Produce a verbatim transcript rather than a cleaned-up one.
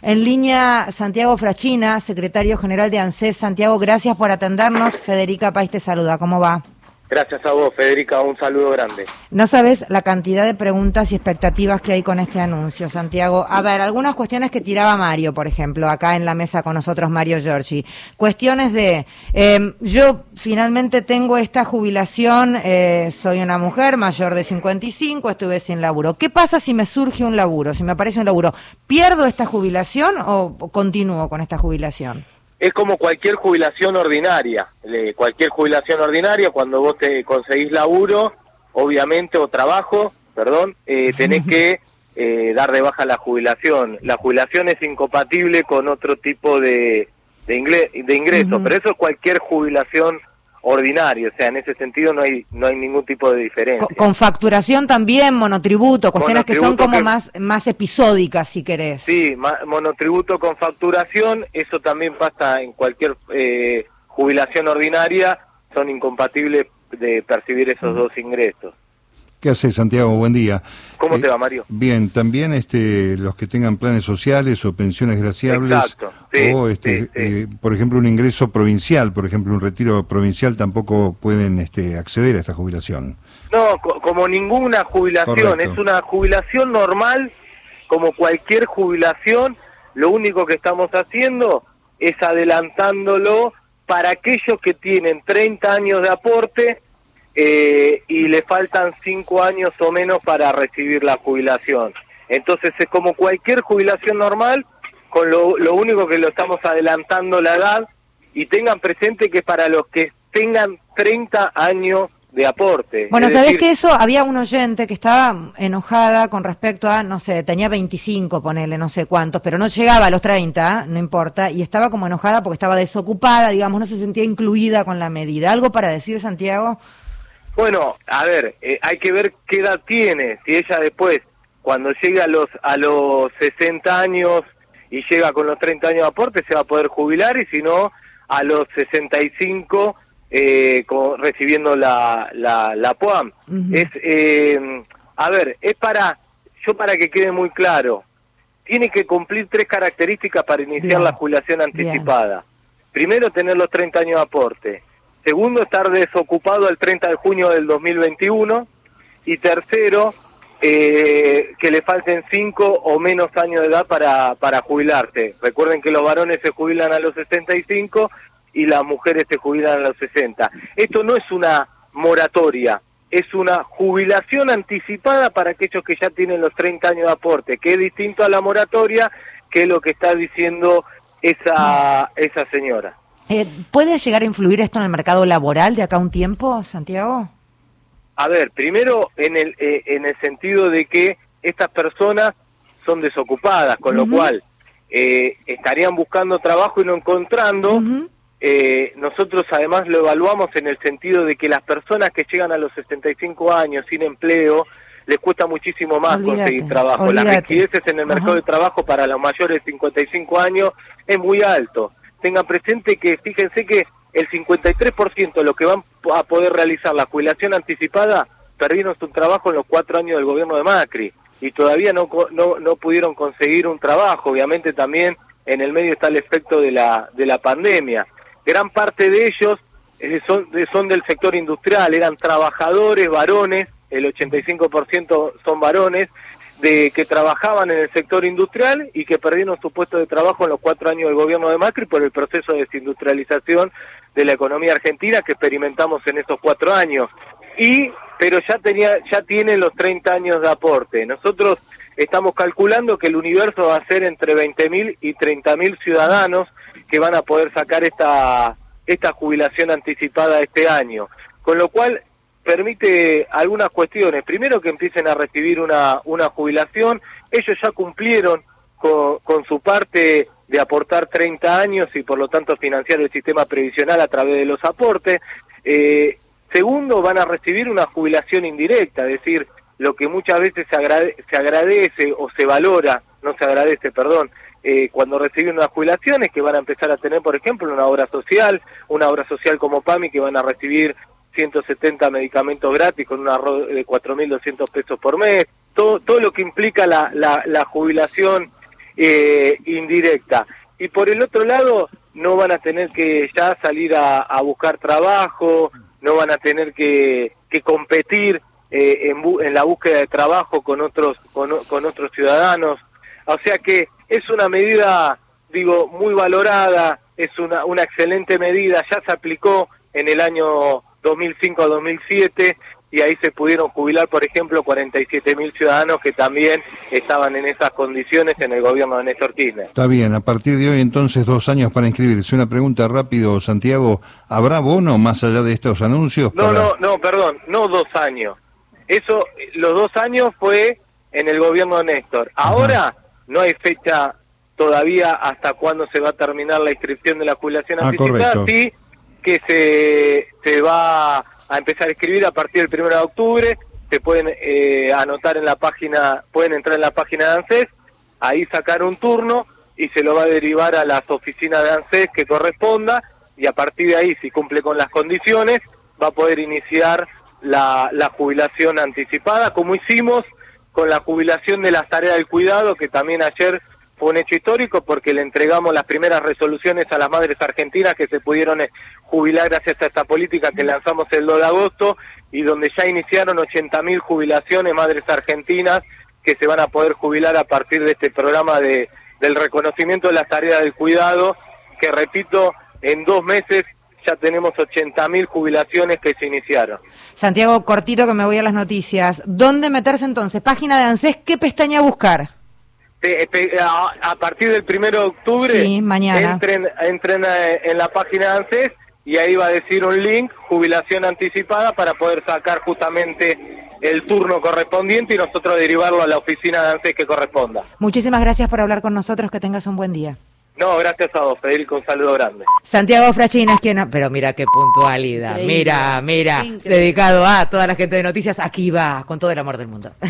En línea, Santiago Frachina, secretario general de ANSES. Santiago, gracias por atendernos. Federica País te saluda. ¿Cómo va? Gracias a vos, Federica, un saludo grande. No sabes la cantidad de preguntas y expectativas que hay con este anuncio, Santiago. A ver, algunas cuestiones que tiraba Mario, por ejemplo, acá en la mesa con nosotros, Mario Giorgi. Cuestiones de, eh, yo finalmente tengo esta jubilación, eh, soy una mujer mayor de cincuenta y cinco, estuve sin laburo. ¿Qué pasa si me surge un laburo, si me aparece un laburo? ¿Pierdo esta jubilación o continúo con esta jubilación? Es como cualquier jubilación ordinaria, eh, cualquier jubilación ordinaria, cuando vos te conseguís laburo, obviamente, o trabajo, perdón, eh, tenés que eh, dar de baja la jubilación. La jubilación es incompatible con otro tipo de, de, ingle, de ingresos, uh-huh. pero eso es cualquier jubilación ordinaria, o sea, en ese sentido no hay no hay ningún tipo de diferencia. Con, con facturación también, monotributo, cuestiones monotributo que son como que, más más episódicas, si querés. Sí, ma, monotributo con facturación, eso también pasa en cualquier eh, jubilación ordinaria, son incompatibles de percibir esos uh-huh. dos ingresos. ¿Qué hace, Santiago? Buen día. ¿Cómo eh, te va, Mario? Bien, también este los que tengan planes sociales o pensiones graciables. Exacto, sí, o este, sí, sí. Eh, por ejemplo, un ingreso provincial, por ejemplo, un retiro provincial, tampoco pueden este, acceder a esta jubilación. No, co como ninguna jubilación, Correcto. Es una jubilación normal, como cualquier jubilación, lo único que estamos haciendo es adelantándolo para aquellos que tienen treinta años de aporte eh, y le faltan cinco años o menos para recibir la jubilación. Entonces es como cualquier jubilación normal, con lo, lo único que lo estamos adelantando la edad, y tengan presente que para los que tengan treinta años de aporte. Bueno, es ¿sabés decir, que eso? Había un oyente que estaba enojada con respecto a, no sé, tenía veinticinco, ponele, no sé cuántos, pero no llegaba a los treinta, no importa, y estaba como enojada porque estaba desocupada, digamos, no se sentía incluida con la medida. ¿Algo para decir, Santiago? Bueno, a ver, eh, hay que ver qué edad tiene, si ella después, cuando llegue a los, a los sesenta años y llega con los treinta años de aporte, se va a poder jubilar, y si no, a los sesenta y cinco... Eh, con, recibiendo la, la, la P U A M. Uh-huh. Es, eh, a ver, es para, yo para que quede muy claro, tiene que cumplir tres características para iniciar Bien. la jubilación anticipada. Bien. Primero, tener los treinta años de aporte. Segundo, estar desocupado el treinta de junio del dos mil veintiuno. Y tercero, eh, que le falten cinco o menos años de edad para, para jubilarse. Recuerden que los varones se jubilan a los sesenta y cinco y las mujeres se jubilan a los sesenta. Esto no es una moratoria, es una jubilación anticipada para aquellos que ya tienen los treinta años de aporte, que es distinto a la moratoria, que es lo que está diciendo esa, esa señora. Eh, ¿Puede llegar a influir esto en el mercado laboral de acá a un tiempo, Santiago? A ver, primero en el, eh, en el sentido de que estas personas son desocupadas, con uh-huh. lo cual eh, estarían buscando trabajo y no encontrando... Uh-huh. Eh, nosotros además lo evaluamos en el sentido de que las personas que llegan a los sesenta y cinco años sin empleo, les cuesta muchísimo más olvídate, conseguir trabajo. Olvídate. Las riquezas en el mercado Ajá. de trabajo para los mayores de cincuenta y cinco años es muy alto. Tengan presente que, fíjense que el cincuenta y tres por ciento de los que van a poder realizar la jubilación anticipada perdieron su trabajo en los cuatro años del gobierno de Macri y todavía no, no, no pudieron conseguir un trabajo. Obviamente también en el medio está el efecto de la, de la pandemia. Gran parte de ellos eh, son, son del sector industrial, eran trabajadores, varones, el ochenta y cinco por ciento son varones, de que trabajaban en el sector industrial y que perdieron su puesto de trabajo en los cuatro años del gobierno de Macri por el proceso de desindustrialización de la economía argentina que experimentamos en esos cuatro años. Y, pero ya tenía, ya tienen los treinta años de aporte. Nosotros estamos calculando que el universo va a ser entre veinte mil y treinta mil ciudadanos que van a poder sacar esta esta jubilación anticipada este año, con lo cual permite algunas cuestiones. Primero, que empiecen a recibir una una jubilación. Ellos ya cumplieron con, con su parte de aportar treinta años y por lo tanto financiar el sistema previsional a través de los aportes. Eh, segundo, van a recibir una jubilación indirecta, es decir, lo que muchas veces se, agrade, se agradece o se valora, no se agradece, perdón, Eh, cuando reciben unas jubilaciones, que van a empezar a tener, por ejemplo, una obra social, una obra social como PAMI, que van a recibir ciento setenta medicamentos gratis con un ahorro de cuatro mil doscientos pesos por mes, todo todo lo que implica la, la, la jubilación eh, indirecta. Y por el otro lado, no van a tener que ya salir a, a buscar trabajo, no van a tener que, que competir eh, en, bu en la búsqueda de trabajo con otros, con, con otros ciudadanos. O sea que es una medida, digo, muy valorada, es una, una excelente medida, ya se aplicó en el año dos mil cinco a dos mil siete, y ahí se pudieron jubilar, por ejemplo, cuarenta y siete mil ciudadanos que también estaban en esas condiciones en el gobierno de Néstor Kirchner. Está bien, a partir de hoy entonces dos años para inscribirse. Una pregunta rápido, Santiago, ¿habrá bono más allá de estos anuncios? No, para... no, no, perdón, no dos años. Eso, los dos años fue en el gobierno de Néstor. Ahora Ajá. no hay fecha todavía hasta cuándo se va a terminar la inscripción de la jubilación ah, anticipada, sí que se, se va a empezar a escribir a partir del primero de octubre, se pueden eh, anotar en la página, pueden entrar en la página de ANSES, ahí sacar un turno y se lo va a derivar a las oficinas de ANSES que corresponda, y a partir de ahí, si cumple con las condiciones, va a poder iniciar la, la jubilación anticipada, como hicimos con la jubilación de las tareas del cuidado, que también ayer fue un hecho histórico porque le entregamos las primeras resoluciones a las madres argentinas que se pudieron jubilar gracias a esta política que lanzamos el dos de agosto, y donde ya iniciaron ochenta mil jubilaciones madres argentinas que se van a poder jubilar a partir de este programa de del reconocimiento de las tareas del cuidado, que repito, en dos meses ya tenemos ochenta mil jubilaciones que se iniciaron. Santiago, cortito que me voy a las noticias. ¿Dónde meterse entonces? Página de ANSES, ¿qué pestaña buscar? A partir del primero de octubre, sí, mañana. entren, entren en la página de ANSES y ahí va a decir un link, jubilación anticipada, para poder sacar justamente el turno correspondiente y nosotros derivarlo a la oficina de ANSES que corresponda. Muchísimas gracias por hablar con nosotros, que tengas un buen día. No, gracias a vos, Federico, un saludo grande. Frachín es quien... Pero mira qué puntualidad, Increíble. mira, mira, Increíble. Dedicado a toda la gente de noticias, aquí va, con todo el amor del mundo.